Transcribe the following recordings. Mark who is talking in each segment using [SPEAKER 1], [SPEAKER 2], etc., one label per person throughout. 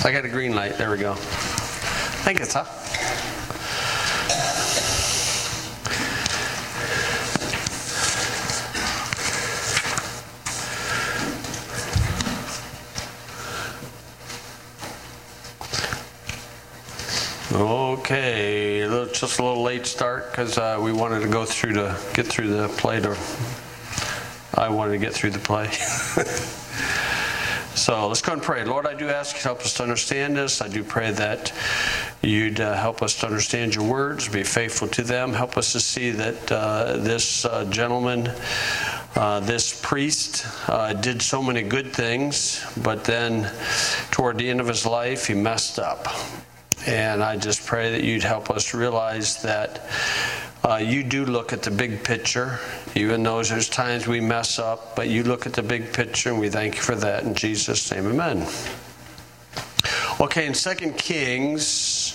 [SPEAKER 1] I got a green light. There we go. Thank you, sir. Okay, just a little late start because we wanted to get through the play. I wanted to get through the play. So let's go and pray. Lord, I do ask you to help us to understand this. I do pray that you'd help us to understand your words, be faithful to them. Help us to see that this gentleman, this priest, did so many good things, but then toward the end of his life, he messed up. And I just pray that you'd help us realize that you do look at the big picture, even though there's times we mess up, but you look at the big picture, and we thank you for that. In Jesus' name, amen. Okay, in 2 Kings,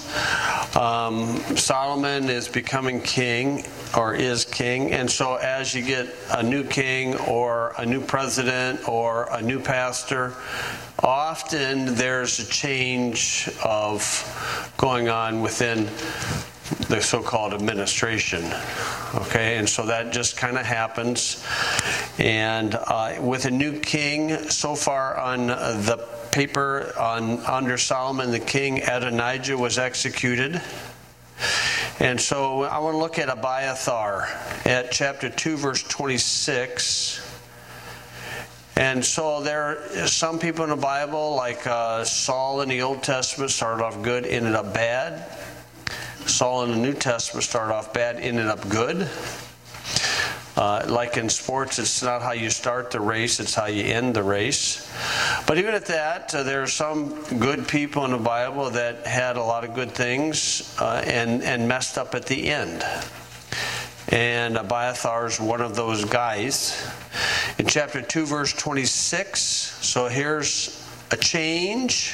[SPEAKER 1] Solomon is becoming king, or is king, and so as you get a new king or a new president or a new pastor, often there's a change of going on within the so-called administration. Okay, and so that just kind of happens. And with a new king, so far on the paper under Solomon the king, Adonijah was executed. And so I want to look at Abiathar at chapter 2, verse 26. And so there are some people in the Bible, like Saul in the Old Testament, started off good, ended up bad. Saul in the New Testament started off bad, ended up good. Like in sports, it's not how you start the race, it's how you end the race. But even at that, there are some good people in the Bible that had a lot of good things and messed up at the end. And Abiathar is one of those guys. In chapter 2, verse 26, so here's a change.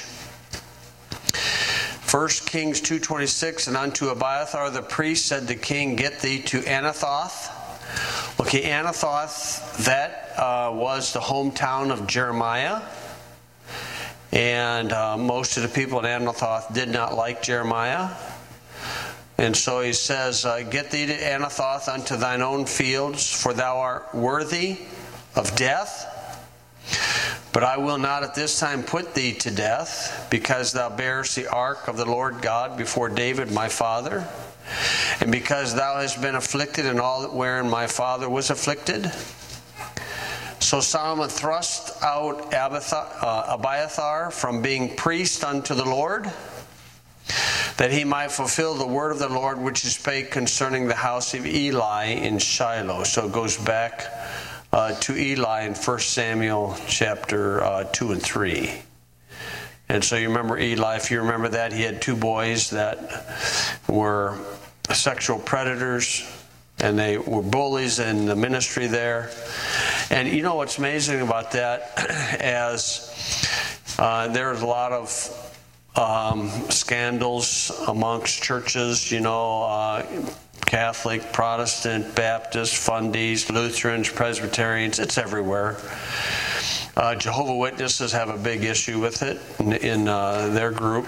[SPEAKER 1] 1 Kings 2:26, and unto Abiathar the priest said the king, get thee to Anathoth. Okay, Anathoth, that was the hometown of Jeremiah. And most of the people in Anathoth did not like Jeremiah. And so he says, get thee to Anathoth unto thine own fields, for thou art worthy of death. But I will not at this time put thee to death, because thou bearest the ark of the Lord God before David my father, and because thou hast been afflicted in all wherein my father was afflicted. So Solomon thrust out Abiathar from being priest unto the Lord, that he might fulfill the word of the Lord which he spake concerning the house of Eli in Shiloh. So it goes back to Eli in 1 Samuel chapter 2 and 3. And so you remember Eli, if you remember that, he had two boys that were sexual predators, and they were bullies in the ministry there. And you know what's amazing about that, as there's a lot of scandals amongst churches, Catholic, Protestant, Baptist, Fundies, Lutherans, Presbyterians, it's everywhere. Jehovah's Witnesses have a big issue with it in their group.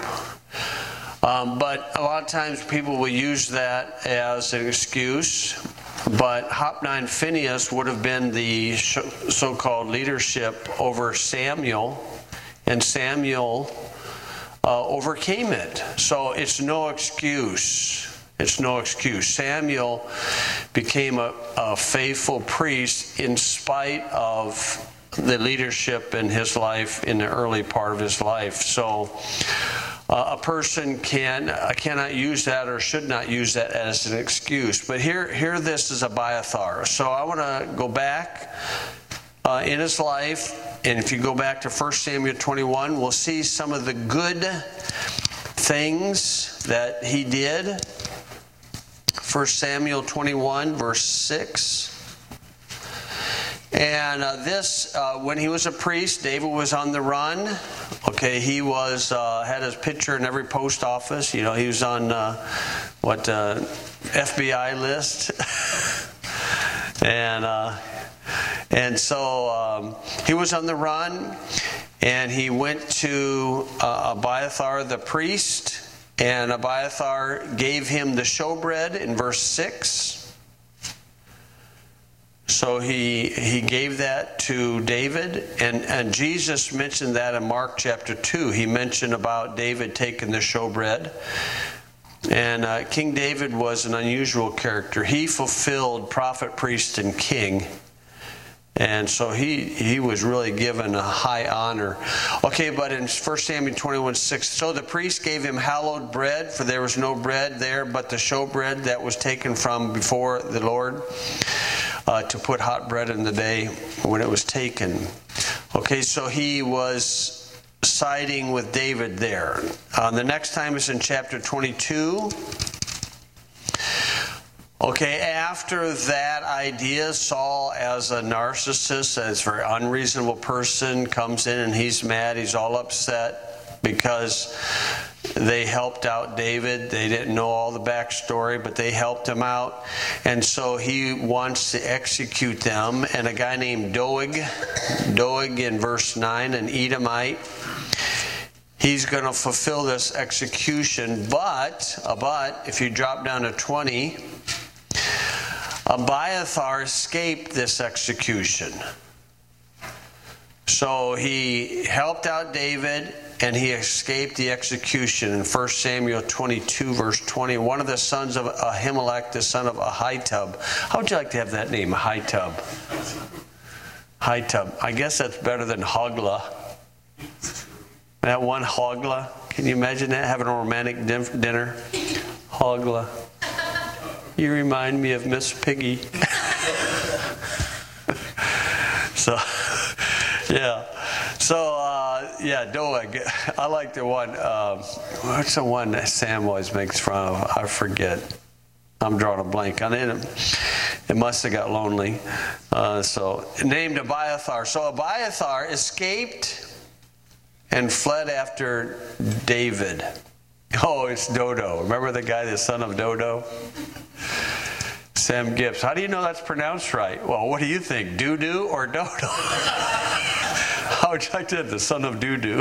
[SPEAKER 1] But a lot of times people will use that as an excuse. But Hophni and Phinehas would have been the so-called leadership over Samuel, and Samuel overcame it. So it's no excuse. It's no excuse. Samuel became a faithful priest in spite of the leadership in his life, in the early part of his life. So a person cannot use that or should not use that as an excuse. But here this is Abiathar. So I want to go back in his life, and if you go back to 1 Samuel 21, we'll see some of the good things that he did. 1 Samuel 21, verse 6. And when he was a priest, David was on the run. Okay, he was had his picture in every post office. He was on FBI list, and so he was on the run. And he went to Abiathar the priest, and Abiathar gave him the showbread in verse 6. So he gave that to David, and Jesus mentioned that in Mark chapter 2. He mentioned about David taking the showbread. And King David was an unusual character. He fulfilled prophet, priest, and king. And so he was really given a high honor. Okay, but in 1 Samuel 21:6, so the priest gave him hallowed bread, for there was no bread there but the showbread that was taken from before the Lord, to put hot bread in the day when it was taken. Okay, so he was siding with David there. The next time is in chapter 22. Okay, after that idea, Saul, as a narcissist, as a very unreasonable person, comes in and he's mad, he's all upset because they helped out David. They didn't know all the backstory, but they helped him out. And so he wants to execute them. And a guy named Doeg in verse 9, an Edomite, he's going to fulfill this execution. But if you drop down to 20, Abiathar escaped this execution. So he helped out David and he escaped the execution. In 1 Samuel 22 verse 20, one of the sons of Ahimelech, the son of Ahitub. How would you like to have that name, Ahitub? Ahitub. I guess that's better than Hogla. That one Hogla. Can you imagine that, having a romantic dinner? Hogla. You remind me of Miss Piggy. So, yeah. So, Doeg. I like the one. What's the one that Sam always makes fun of? I forget. I'm drawing a blank on it. It must have got lonely. So, named Abiathar. So, Abiathar escaped and fled after David. Oh, it's Dodo. Remember the guy, the son of Dodo? Sam Gibbs. How do you know that's pronounced right? Well, what do you think? Doo-doo or Dodo? How would you like to have the son of Doo-doo?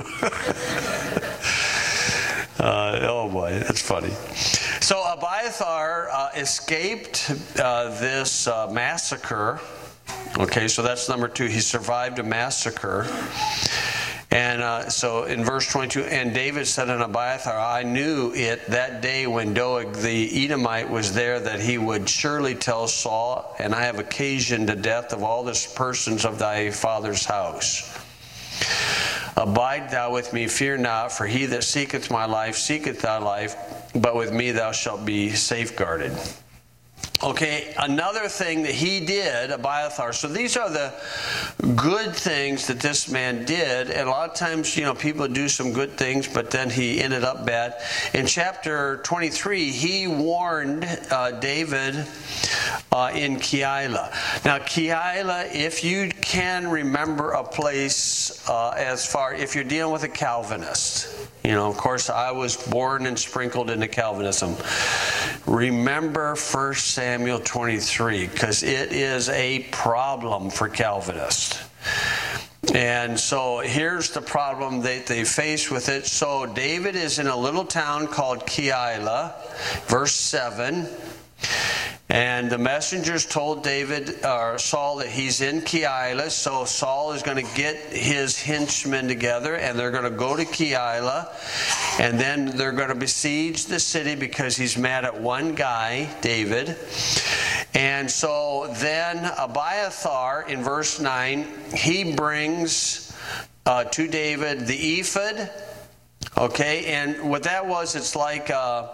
[SPEAKER 1] Oh boy, that's funny. So Abiathar escaped this massacre. Okay, so that's number 2. He survived a massacre. And so in verse 22, and David said unto Abiathar, I knew it that day when Doeg the Edomite was there, that he would surely tell Saul, and I have occasioned the death of all the persons of thy father's house. Abide thou with me, fear not, for he that seeketh my life seeketh thy life, but with me thou shalt be safeguarded. Okay, another thing that he did, Abiathar. So these are the good things that this man did. And a lot of times, people do some good things, but then he ended up bad. In chapter 23, he warned David in Keilah. Now, Keilah, if you can remember a place if you're dealing with a Calvinist. Of course, I was born and sprinkled into Calvinism. Remember 1 Samuel 23, because it is a problem for Calvinists. And so here's the problem that they face with it. So David is in a little town called Keilah, verse 7. And the messengers told Saul that he's in Keilah. So Saul is going to get his henchmen together and they're going to go to Keilah. And then they're going to besiege the city because he's mad at one guy, David. And so then Abiathar, in verse 9, he brings to David the ephod. Okay, and what that was, it's like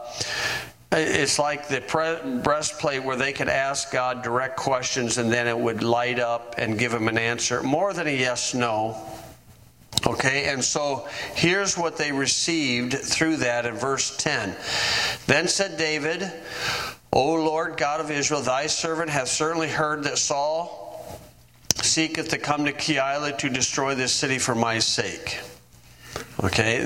[SPEAKER 1] the breastplate where they could ask God direct questions and then it would light up and give him an answer. More than a yes, no. Okay, and so here's what they received through that in verse 10. Then said David, O Lord God of Israel, thy servant hath certainly heard that Saul seeketh to come to Keilah to destroy this city for my sake. Okay,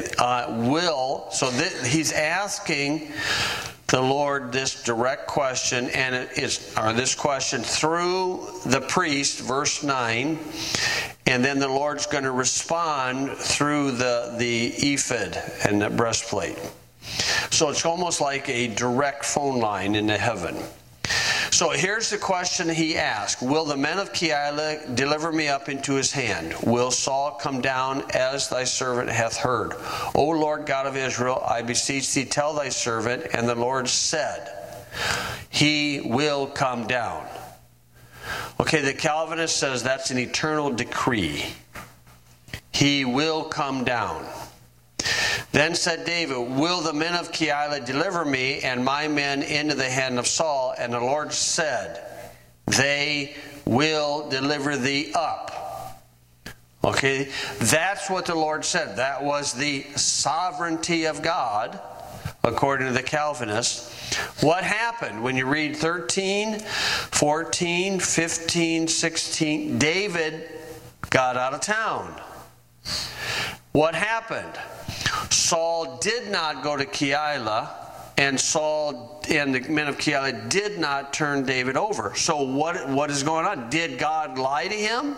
[SPEAKER 1] he's asking the Lord this direct question, and this question through the priest, verse 9. And then the Lord's going to respond through the ephod and the breastplate. So it's almost like a direct phone line into heaven. So here's the question he asked. Will the men of Keilah deliver me up into his hand? Will Saul come down as thy servant hath heard? O Lord God of Israel, I beseech thee, tell thy servant. And the Lord said, he will come down. Okay, the Calvinist says that's an eternal decree. He will come down. Then said David, will the men of Keilah deliver me and my men into the hand of Saul? And the Lord said, they will deliver thee up. Okay, that's what the Lord said. That was the sovereignty of God, according to the Calvinists. What happened? When you read 13, 14, 15, 16, David got out of town. What happened? Saul did not go to Keilah, and Saul and the men of Keilah did not turn David over. So what is going on? Did God lie to him?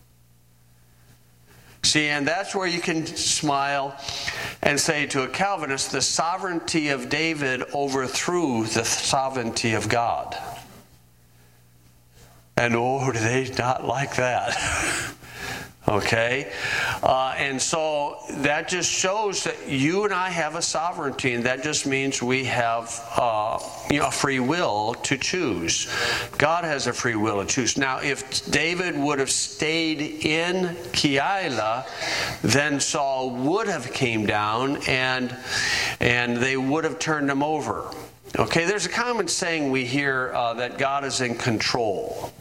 [SPEAKER 1] See, and that's where you can smile and say to a Calvinist, the sovereignty of David overthrew the sovereignty of God. And oh, do they not like that? Okay? And so that just shows that you and I have a sovereignty, and that just means we have a free will to choose. God has a free will to choose. Now, if David would have stayed in Keilah, then Saul would have came down and they would have turned him over. Okay, there's a common saying we hear that God is in control.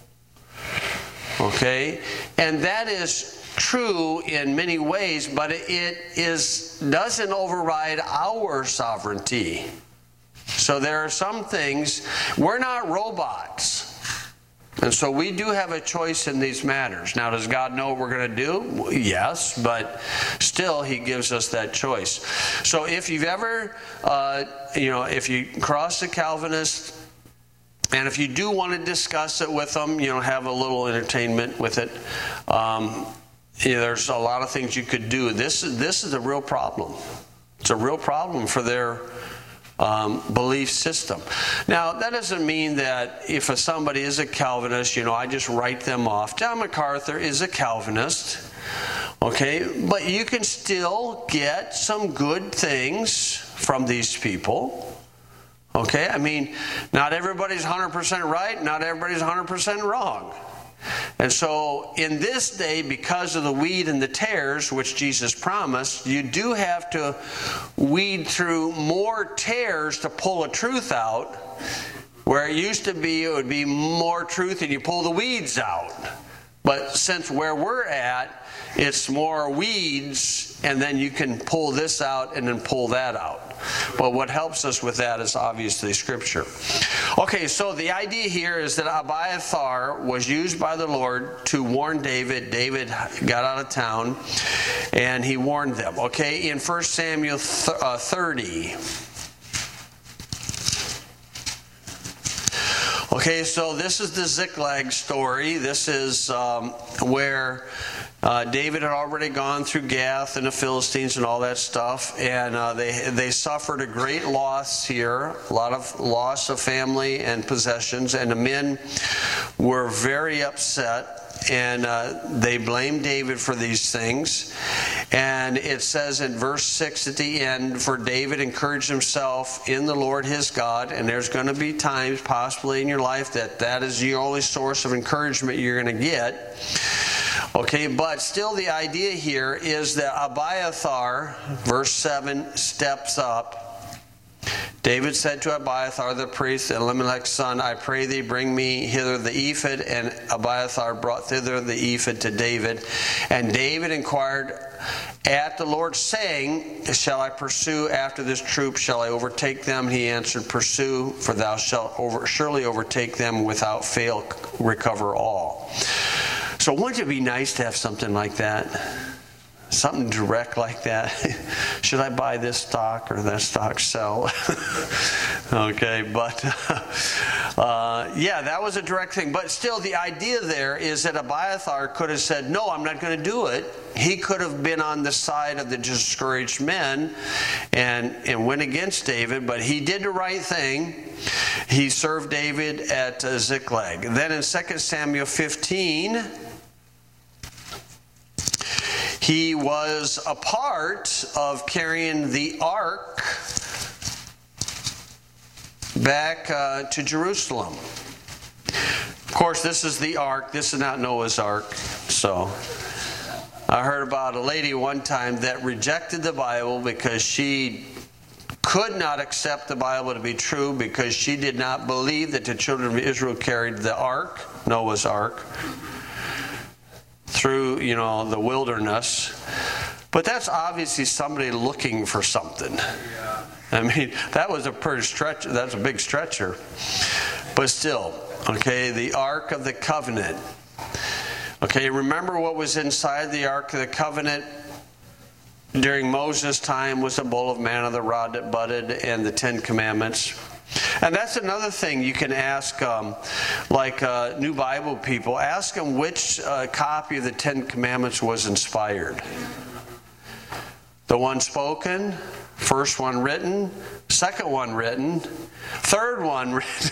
[SPEAKER 1] Okay, and that is true in many ways, but it doesn't override our sovereignty. So there are some things, we're not robots. And so we do have a choice in these matters. Now, does God know what we're going to do? Yes, but still He gives us that choice. So if you've ever, if you cross the Calvinist, and if you do want to discuss it with them, have a little entertainment with it. There's a lot of things you could do. This is a real problem. It's a real problem for their belief system. Now, that doesn't mean that if somebody is a Calvinist, I just write them off. John MacArthur is a Calvinist, okay? But you can still get some good things from these people. Okay, I mean, not everybody's 100% right, not everybody's 100% wrong. And so in this day, because of the weed and the tares, which Jesus promised, you do have to weed through more tares to pull a truth out, where it used to be it would be more truth and you pull the weeds out. But since where we're at, it's more weeds, and then you can pull this out and then pull that out. But what helps us with that is obviously Scripture. Okay, so the idea here is that Abiathar was used by the Lord to warn David. David got out of town, and he warned them. Okay, in 1 Samuel 30. Okay, so this is the Ziklag story. This is where David had already gone through Gath and the Philistines and all that stuff, and they suffered a great loss here, a lot of loss of family and possessions, and the men were very upset, and they blamed David for these things. And it says in verse 6 at the end, for David encouraged himself in the Lord his God, and there's going to be times possibly in your life that is the only source of encouragement you're going to get. Okay, but still the idea here is that Abiathar, verse 7, steps up. David said to Abiathar the priest, Elimelech's son, I pray thee, bring me hither the ephod. And Abiathar brought thither the ephod to David. And David inquired at the Lord, saying, shall I pursue after this troop? Shall I overtake them? He answered, pursue, for thou shalt surely overtake them, without fail recover all. So wouldn't it be nice to have something like that? something direct like that. Should I buy this stock or that stock sell? Okay, but yeah, that was a direct thing. But still, the idea there is that Abiathar could have said, no, I'm not going to do it. He could have been on the side of the discouraged men and went against David, but he did the right thing. He served David at Ziklag. Then in 2 Samuel 15, he was a part of carrying the ark back to Jerusalem. Of course, this is the ark. This is not Noah's ark. So I heard about a lady one time that rejected the Bible because she could not accept the Bible to be true because she did not believe that the children of Israel carried the ark, Noah's ark, through, the wilderness. But that's obviously somebody looking for something. I mean, that was a pretty stretch. That's a big stretcher. But still, okay, the Ark of the Covenant. Okay, remember what was inside the Ark of the Covenant during Moses' time was a bowl of manna, the rod that budded, and the 10 Commandments. And that's another thing you can ask, New Bible people, ask them which copy of the 10 Commandments was inspired. The one spoken, first one written, second one written, third one written.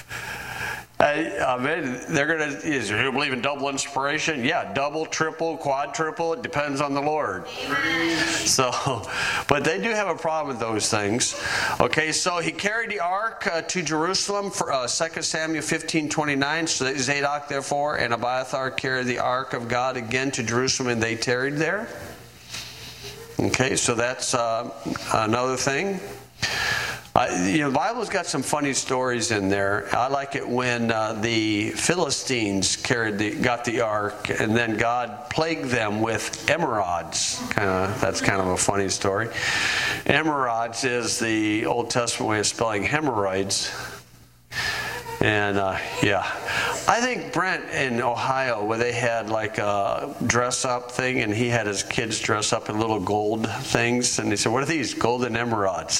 [SPEAKER 1] They're going to, you believe in double inspiration? Yeah, double, triple, quadruple, it depends on the Lord. Amen. So, but they do have a problem with those things. Okay, so he carried the ark to Jerusalem for 2 Samuel 15:29. So Zadok, therefore, and Abiathar carried the ark of God again to Jerusalem, and they tarried there. Okay, so that's another thing. The Bible's got some funny stories in there. I like it when the Philistines got the ark, and then God plagued them with emerods. That's kind of a funny story. Emerods is the Old Testament way of spelling hemorrhoids. And I think Brent in Ohio, where they had like a dress-up thing, and he had his kids dress up in little gold things, and he said, "What are these? Golden emerods."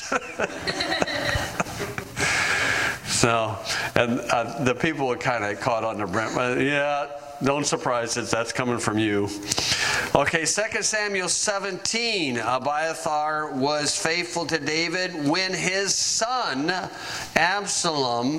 [SPEAKER 1] So, and the people were kind of caught on to Brent. Yeah, don't surprise us. That's coming from you. Okay, 2 Samuel 17. Abiathar was faithful to David when his son Absalom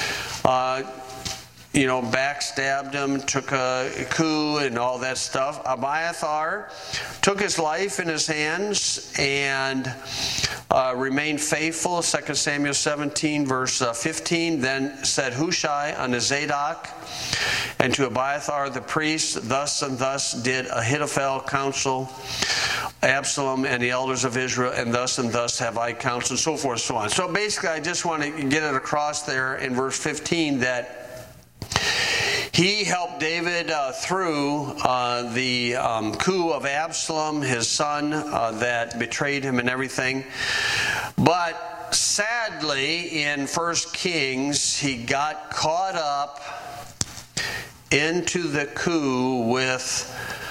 [SPEAKER 1] backstabbed him, took a coup and all that stuff. Abiathar took his life in his hands and remained faithful. 2 Samuel 17, verse 15. Then said Hushai unto Zadok and to Abiathar the priest, thus and thus did Ahithophel counsel Absalom and the elders of Israel, and thus have I counseled, so forth, so on. So basically, I just want to get it across there in verse 15 that he helped David through the coup of Absalom, his son, that betrayed him and everything. But sadly, in 1 Kings, he got caught up into the coup with,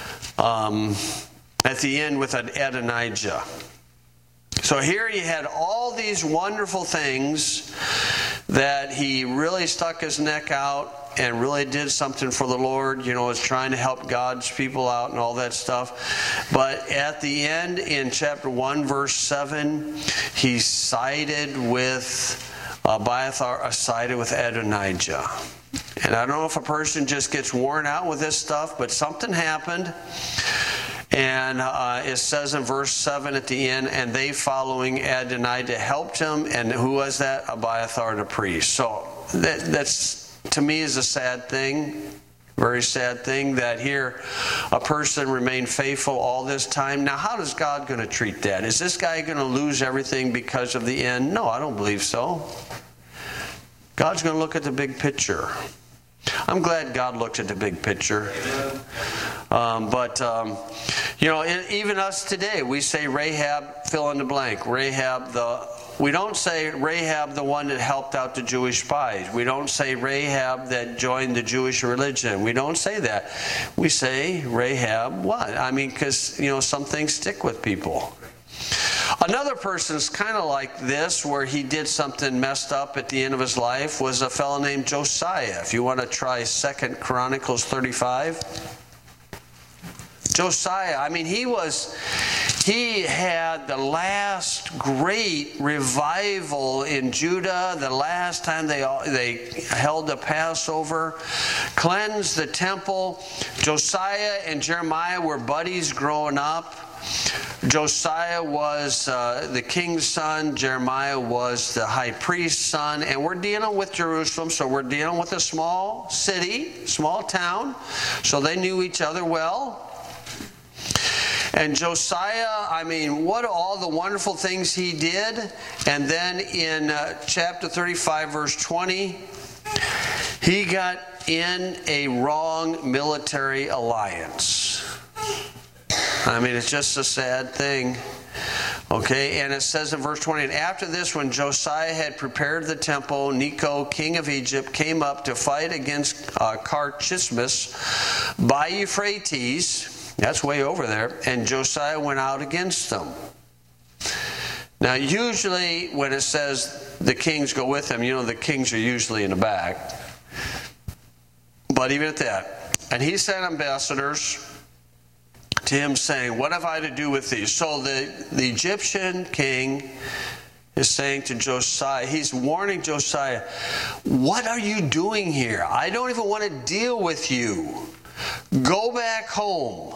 [SPEAKER 1] at the end, with Adonijah. So here you had all these wonderful things that he really stuck his neck out and really did something for the Lord, was trying to help God's people out and all that stuff. But at the end, in chapter 1, verse 7, he sided with Abiathar, sided with Adonijah. And I don't know if a person just gets worn out with this stuff, but something happened. And it says in verse 7 at the end, and they following Adonijah helped him. And who was that? Abiathar the priest. So that's, to me, is a sad thing. Very sad thing that here a person remained faithful all this time. Now, how is God going to treat that? Is this guy going to lose everything because of the end? No, I don't believe so. God's going to look at the big picture. I'm glad God looked at the big picture. Even us today, we say Rahab, fill in the blank. Rahab, the We don't say Rahab, the one that helped out the Jewish spies. We don't say Rahab that joined the Jewish religion. We don't say that. We say Rahab what? I mean, because, some things stick with people. Another person's kind of like this, where he did something messed up at the end of his life, was a fellow named Josiah. If you want to try 2 Chronicles 35. Josiah, I mean, he had the last great revival in Judah, the last time they held the Passover, cleansed the temple. Josiah and Jeremiah were buddies growing up. Josiah was the king's son. Jeremiah was the high priest's son. And we're dealing with Jerusalem, so we're dealing with a small city, small town. So they knew each other well. And Josiah, I mean, what all the wonderful things he did. And then in chapter 35, verse 20, he got in a wrong military alliance. I mean, it's just a sad thing. Okay, and it says in verse 20, and after this, when Josiah had prepared the temple, Necho, king of Egypt, came up to fight against Carchemish by Euphrates. That's way over there. And Josiah went out against them. Now, usually when it says the kings go with him, the kings are usually in the back. But even at that. And he sent ambassadors to him saying, what have I to do with these? So the Egyptian king is saying to Josiah, he's warning Josiah, what are you doing here? I don't even want to deal with you. Go back home.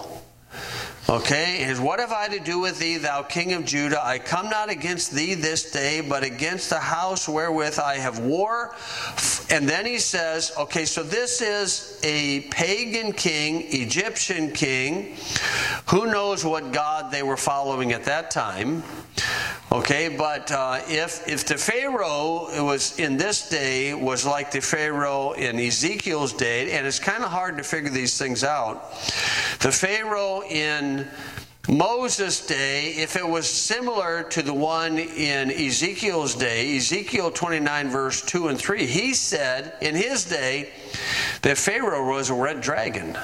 [SPEAKER 1] Okay, is what have I to do with thee, thou king of Judah? I come not against thee this day, but against the house wherewith I have war. And then he says, okay, so this is a pagan king, Egyptian king. Who knows what god they were following at that time? Okay, but if the Pharaoh was in this day was like the Pharaoh in Ezekiel's day, and it's kind of hard to figure these things out. The Pharaoh in Moses' day, if it was similar to the one in Ezekiel's day, Ezekiel 29 verse 2 and 3, he said in his day that Pharaoh was a red dragon.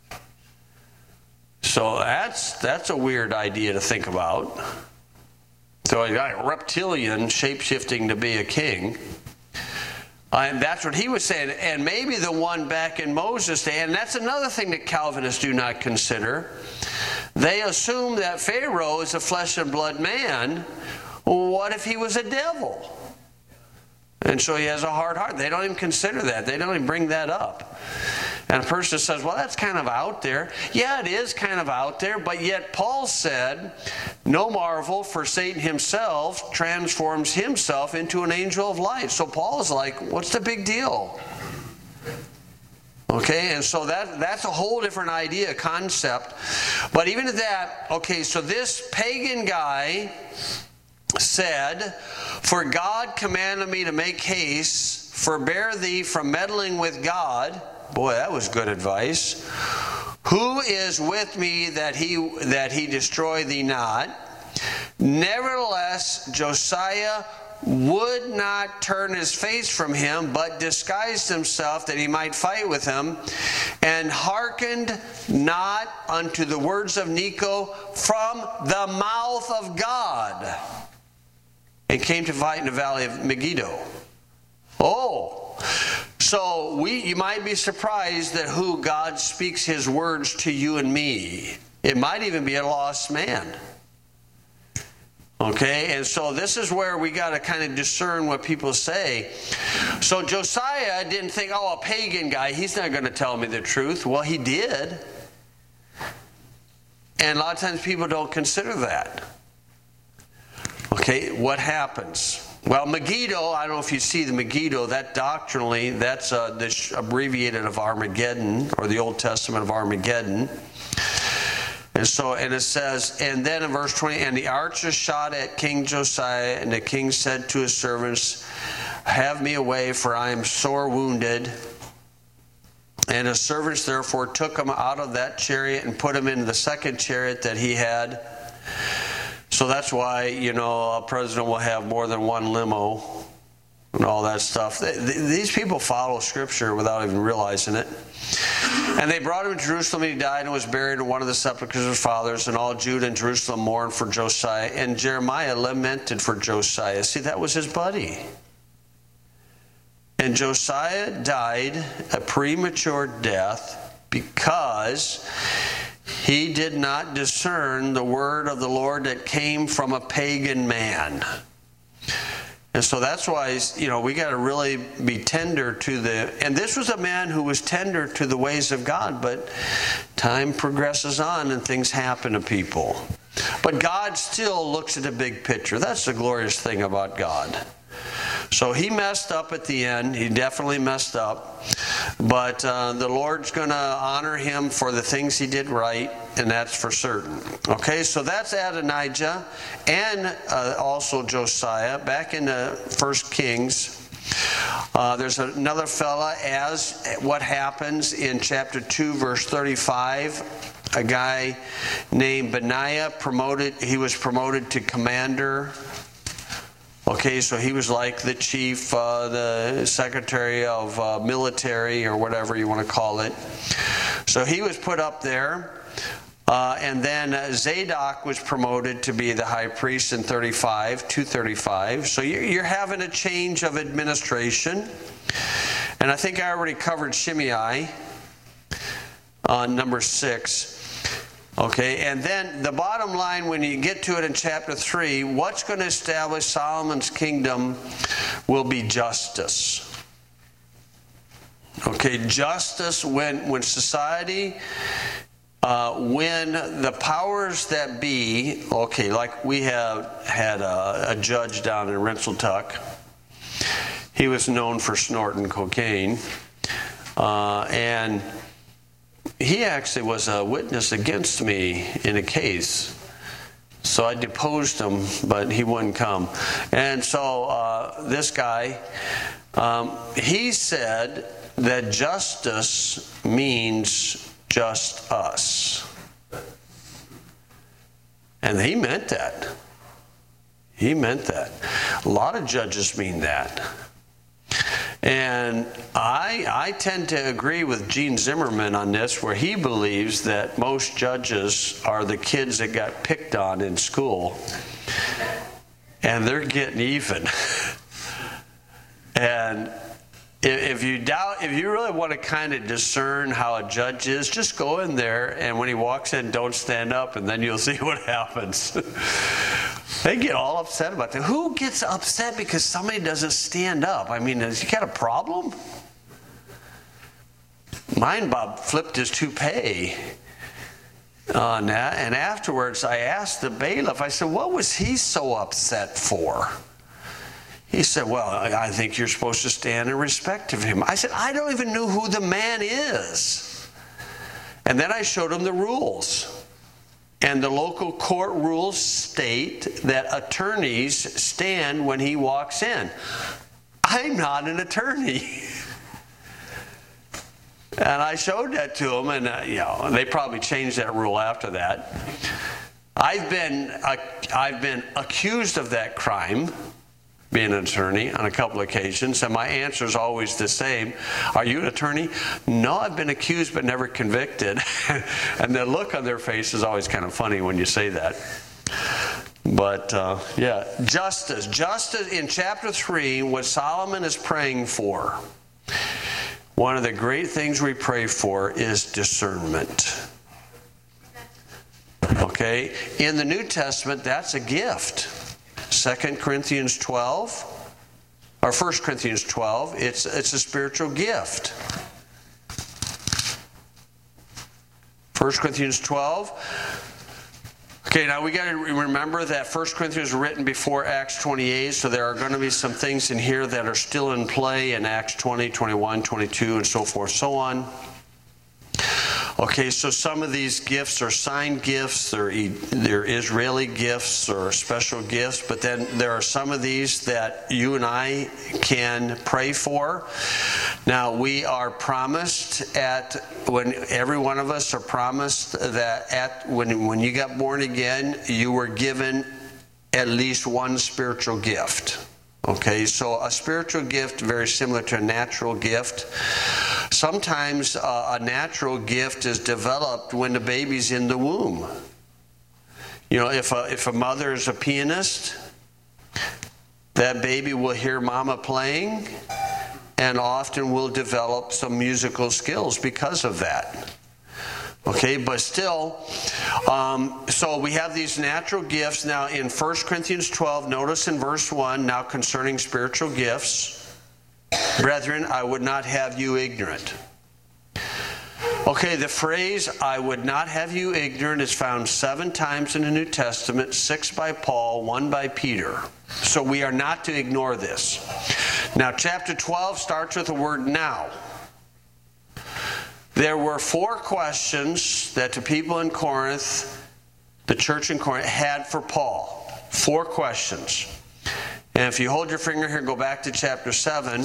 [SPEAKER 1] So that's a weird idea to think about. So he got a reptilian shape-shifting to be a king. And that's what he was saying. And maybe the one back in Moses' day, and that's another thing that Calvinists do not consider. They assume that Pharaoh is a flesh and blood man. Well, what if he was a devil? And so he has a hard heart. They don't even consider that. They don't even bring that up. And a person says, well, that's kind of out there. Yeah, it is kind of out there, but yet Paul said, no marvel, for Satan himself transforms himself into an angel of light. So Paul's like, what's the big deal? Okay, and so that's a whole different idea, concept. But even at that, okay, so this pagan guy said, for God commanded me to make haste, forbear thee from meddling with God. Boy, that was good advice. Who is with me that he destroy thee not? Nevertheless, Josiah would not turn his face from him, but disguised himself that he might fight with him, and hearkened not unto the words of Necho from the mouth of God, and came to fight in the valley of Megiddo. Oh, so you might be surprised that who God speaks his words to you and me. It might even be a lost man. Okay, and so this is where we got to kind of discern what people say. So Josiah didn't think, oh, a pagan guy, he's not going to tell me the truth. Well, he did. And a lot of times people don't consider that. Okay, what happens? Well, Megiddo, I don't know if you see the Megiddo, that doctrinally, that's the abbreviated of Armageddon, or the Old Testament of Armageddon. And it says, and then in verse 20, and the archers shot at King Josiah, and the king said to his servants, have me away, for I am sore wounded. And his servants therefore took him out of that chariot and put him into the second chariot that he had. So So that's why, a president will have more than one limo and all that stuff. These people follow Scripture without even realizing it. And they brought him to Jerusalem, and he died and was buried in one of the sepulchres of his fathers. And all Judah and Jerusalem mourned for Josiah. And Jeremiah lamented for Josiah. See, that was his buddy. And Josiah died a premature death because he did not discern the word of the Lord that came from a pagan man. And so that's why, we got to really be tender to and this was a man who was tender to the ways of God, but time progresses on and things happen to people. But God still looks at the big picture. That's the glorious thing about God. So he messed up at the end. He definitely messed up. But the Lord's going to honor him for the things he did right, and that's for certain. Okay, so that's Adonijah and also Josiah. Back in the 1 Kings, there's another fella, as what happens in chapter 2, verse 35. A guy named Benaiah he was promoted to commander. Okay, so he was like the chief, the secretary of military, or whatever you want to call it. So he was put up there. And then Zadok was promoted to be the high priest in 235. So you're having a change of administration. And I think I already covered Shimei on number 6. Okay, and then the bottom line, when you get to it in chapter 3, what's going to establish Solomon's kingdom will be justice. Okay, justice when society, when the powers that be, okay, like we have had a judge down in Rensselaer. He was known for snorting cocaine, and he actually was a witness against me in a case. So I deposed him, but he wouldn't come. And so this guy, he said that justice means just us. And he meant that. He meant that. A lot of judges mean that. And I tend to agree with Gene Zimmerman on this, where he believes that most judges are the kids that got picked on in school, and they're getting even. And if you really want to kind of discern how a judge is, just go in there, and when he walks in, don't stand up, and then you'll see what happens. They get all upset about that. Who gets upset because somebody doesn't stand up? I mean, has he got a problem? Mine, Bob, flipped his toupee on that. And afterwards, I asked the bailiff, I said, what was he so upset for? He said, well, I think you're supposed to stand in respect of him. I said, I don't even know who the man is. And then I showed him the rules. And the local court rules state that attorneys stand when he walks in. I'm not an attorney. And I showed that to him, and they probably changed that rule after that. I've been accused of that crime, being an attorney, on a couple of occasions, and my answer is always the same. Are you an attorney? No, I've been accused but never convicted. And the look on their face is always kind of funny when you say that. But yeah, justice. Justice in chapter 3, what Solomon is praying for. One of the great things we pray for is discernment. Okay? In the New Testament, that's a gift. 2 Corinthians 12, or 1 Corinthians 12, it's a spiritual gift. 1 Corinthians 12. Okay, now we got to remember that 1 Corinthians was written before Acts 28, so there are going to be some things in here that are still in play in Acts 20, 21, 22, and so forth, so on. Okay, so some of these gifts are signed gifts, they're Israeli gifts or special gifts, but then there are some of these that you and I can pray for. Now, we are promised when every one of us are promised that when you got born again, you were given at least one spiritual gift. Okay, so a spiritual gift, very similar to a natural gift. Sometimes a natural gift is developed when the baby's in the womb. You know, if a mother is a pianist, that baby will hear mama playing and often will develop some musical skills because of that. Okay, but still, so we have these natural gifts. Now in 1 Corinthians 12, notice in verse 1, now concerning spiritual gifts, brethren, I would not have you ignorant. Okay, the phrase, I would not have you ignorant, is found 7 times in the New Testament, 6 by Paul, 1 by Peter. So we are not to ignore this. Now chapter 12 starts with the word now. There were 4 questions that the people in Corinth, the church in Corinth, had for Paul. 4 questions. And if you hold your finger here, go back to chapter 7.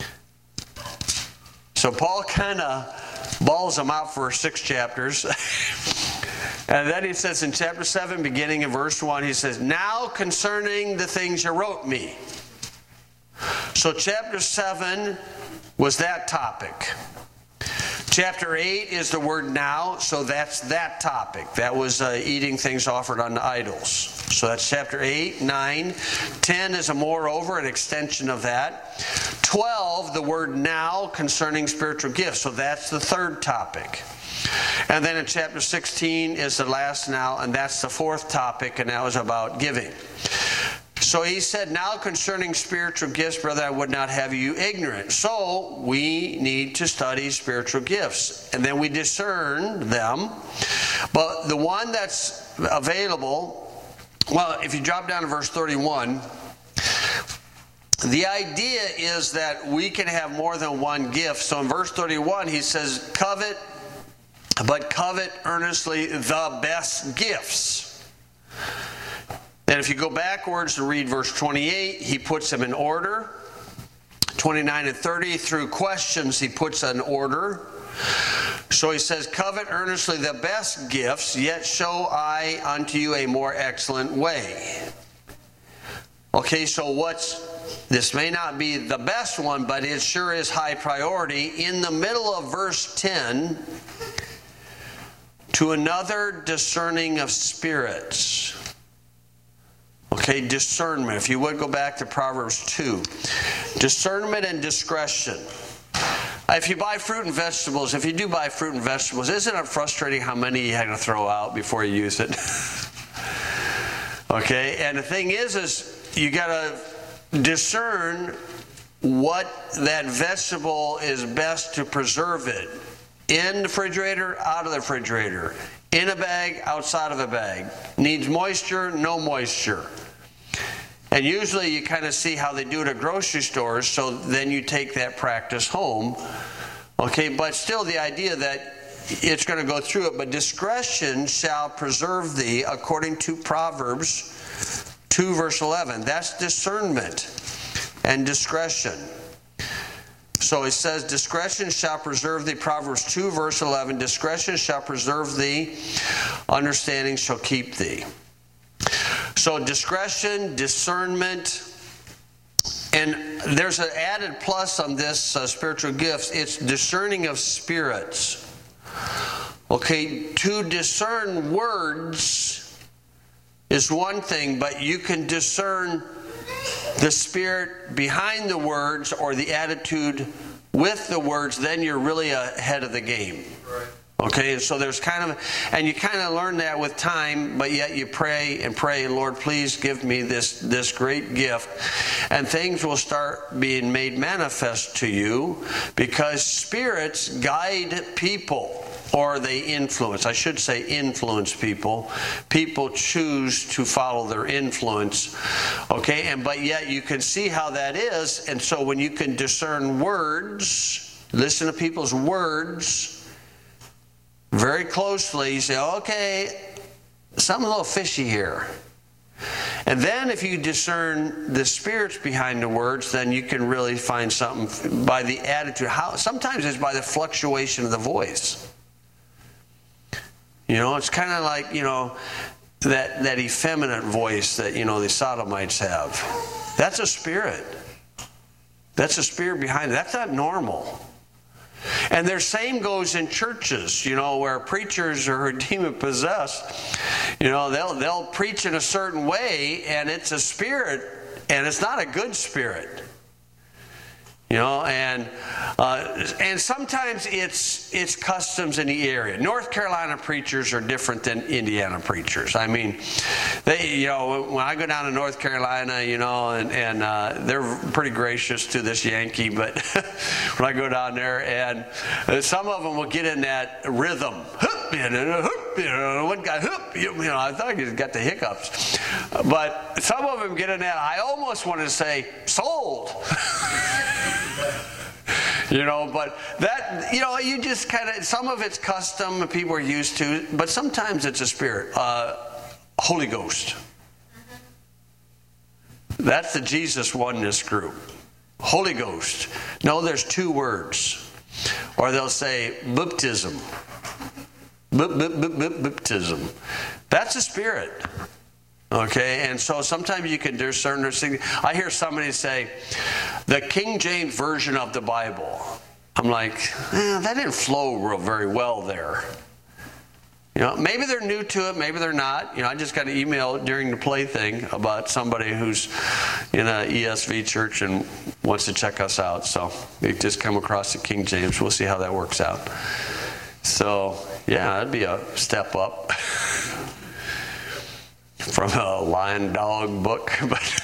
[SPEAKER 1] So Paul kind of balls them out for 6 chapters. And then he says in chapter 7, beginning in verse 1, he says, now concerning the things you wrote me. So chapter 7 was that topic. Chapter 8 is the word now, so that's that topic. That was eating things offered unto idols. So that's chapter 8, 9. 10 is a moreover, an extension of that. 12, the word now concerning spiritual gifts. So that's the third topic. And then in chapter 16 is the last now, and that's the 4th topic, and that was about giving. So he said, now concerning spiritual gifts, brother, I would not have you ignorant. So we need to study spiritual gifts. And then we discern them. But the one that's available, well, if you drop down to verse 31, the idea is that we can have more than one gift. So in verse 31, he says, covet, but covet earnestly the best gifts. And if you go backwards to read verse 28, he puts them in order. 29 and 30, through questions, he puts an order. So he says, covet earnestly the best gifts, yet show I unto you a more excellent way. Okay, so this may not be the best one, but it sure is high priority. In the middle of verse 10, to another discerning of spirits. Okay, discernment. If you would go back to Proverbs 2. Discernment and discretion. If you buy fruit and vegetables, if you do buy fruit and vegetables, isn't it frustrating how many you had to throw out before you use it? Okay, and the thing is you got to discern what that vegetable is best to preserve it. In the refrigerator, out of the refrigerator. In a bag, outside of a bag. Needs moisture, no moisture. And usually you kind of see how they do it at grocery stores, so then you take that practice home. Okay, but still the idea that it's going to go through it. But discretion shall preserve thee, according to Proverbs 2 verse 11. That's discernment and discretion. So it says, discretion shall preserve thee, Proverbs 2 verse 11, discretion shall preserve thee, understanding shall keep thee. So discretion, discernment, and there's an added plus on this spiritual gifts, it's discerning of spirits. Okay, to discern words is one thing, but you can discern the spirit behind the words or the attitude with the words, then you're really ahead of the game. Okay, and so there's and you kind of learn that with time, but yet you pray, and Lord, please give me this great gift. And things will start being made manifest to you because spirits guide people. Or they influence. I should say influence people. People choose to follow their influence. Okay, but yet you can see how that is. And so when you can discern words, listen to people's words very closely, you say, okay, something a little fishy here. And then if you discern the spirits behind the words, then you can really find something by the attitude. Sometimes it's by the fluctuation of the voice. You know, it's kind of like, that effeminate voice that, the sodomites have. That's a spirit. That's a spirit behind it. That's not normal. And their same goes in churches, where preachers are demon possessed. They'll preach in a certain way, and it's a spirit, and it's not a good spirit. And sometimes it's customs in the area. North Carolina preachers are different than Indiana preachers. I mean, they, when I go down to North Carolina, and they're pretty gracious to this Yankee, but when I go down there, and some of them will get in that rhythm. One guy, I thought he got the hiccups. But some of them get in that, I almost want to say, sold. But that, you just kind of, some of it's custom people are used to, but sometimes it's a spirit. Holy Ghost. That's the Jesus Oneness group. Holy Ghost. No, there's two words. Or they'll say baptism. Baptism. That's a spirit. Okay, and so sometimes you can discern those things. I hear somebody say, the King James Version of the Bible. I'm like, that didn't flow very well there. Maybe they're new to it, maybe they're not. I just got an email during the play thing about somebody who's in an ESV church and wants to check us out. So they just come across the King James. We'll see how that works out. So, yeah, that'd be a step up. From a lion dog book,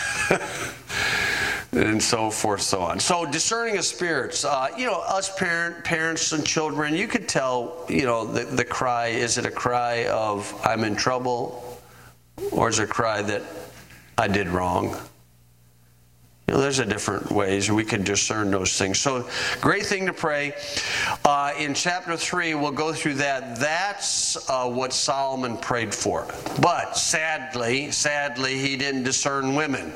[SPEAKER 1] and so forth, so on. So discerning of spirits, us parents and children, you could tell, the cry. Is it a cry of I'm in trouble, or is it a cry that I did wrong? There's a different ways we can discern those things. So, great thing to pray. In chapter 3, we'll go through that. That's what Solomon prayed for. But sadly, he didn't discern women.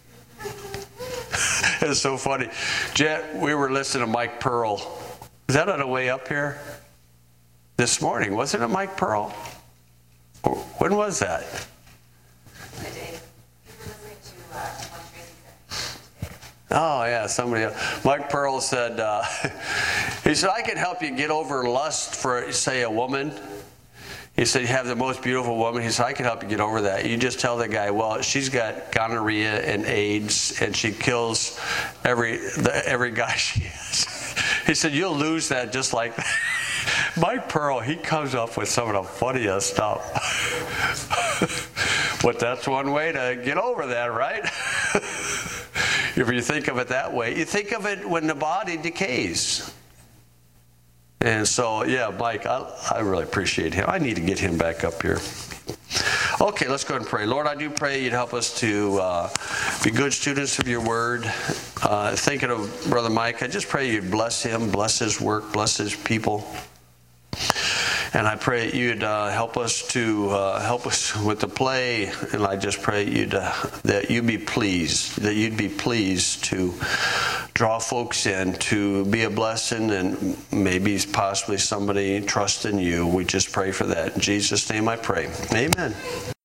[SPEAKER 1] It's so funny. Jet, we were listening to Mike Pearl. Is that on the way up here? This morning. Wasn't it Mike Pearl? When was that? Oh, yeah, somebody else. Mike Pearl said, he said, I can help you get over lust for, say, a woman. He said, you have the most beautiful woman. He said, I can help you get over that. You just tell the guy, well, she's got gonorrhea and AIDS, and she kills every guy she has. He said, you'll lose that just like that. Mike Pearl, he comes up with some of the funniest stuff. But that's one way to get over that, right? If you think of it that way. You think of it when the body decays. And so, yeah, Mike, I really appreciate him. I need to get him back up here. Okay, let's go ahead and pray. Lord, I do pray you'd help us to be good students of your word. Thinking of Brother Mike, I just pray you'd bless him, bless his work, bless his people. And I pray you'd help us with the play, and I just pray that you'd be pleased to draw folks in, to be a blessing, and maybe possibly somebody trust in you. We just pray for that. In Jesus' name I pray. Amen.